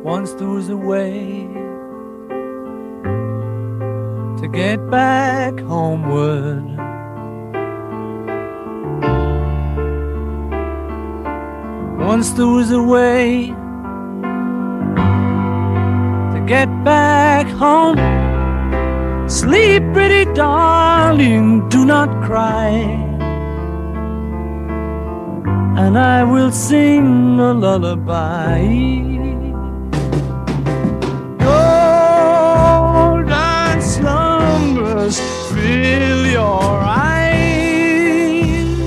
Once there was a way to get back homeward. Once there was a way to get back home. Sleep, pretty darling, do not cry, and I will sing a lullaby. Golden slumbers fill your eyes,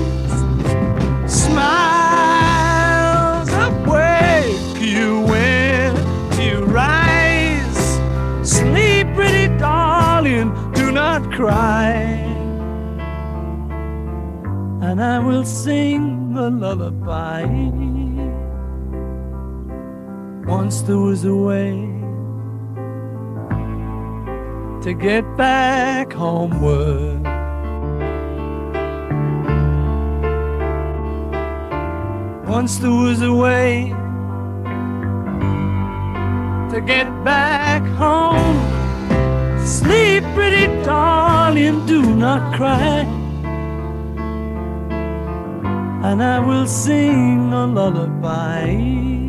smiles awake you when you rise. Sleep, pretty darling, do not cry, and I will sing a lullaby. Once there was a way to get back homeward. Once there was a way to get back home. Sleep, pretty darling, do not cry, and I will sing a lullaby.